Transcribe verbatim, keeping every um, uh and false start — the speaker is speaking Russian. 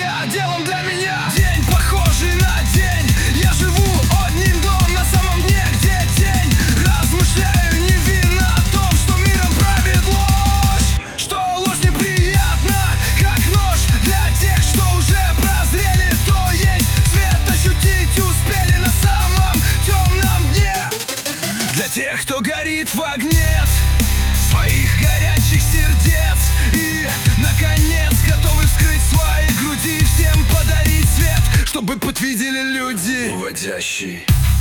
меня, делом для меня. День похожий на день. Я живу одним днем на самом дне, где тень. Размышляю невинно о том, что миром правит ложь. Что ложь неприятна, как нож для тех, что уже прозрели. То есть свет ощутить успели на самом темном дне. Для тех, кто горит в огне своих горячих сердец и, наконец, готовы вскрыть свои груди, всем подарить свет, чтобы подвидели люди, уводящий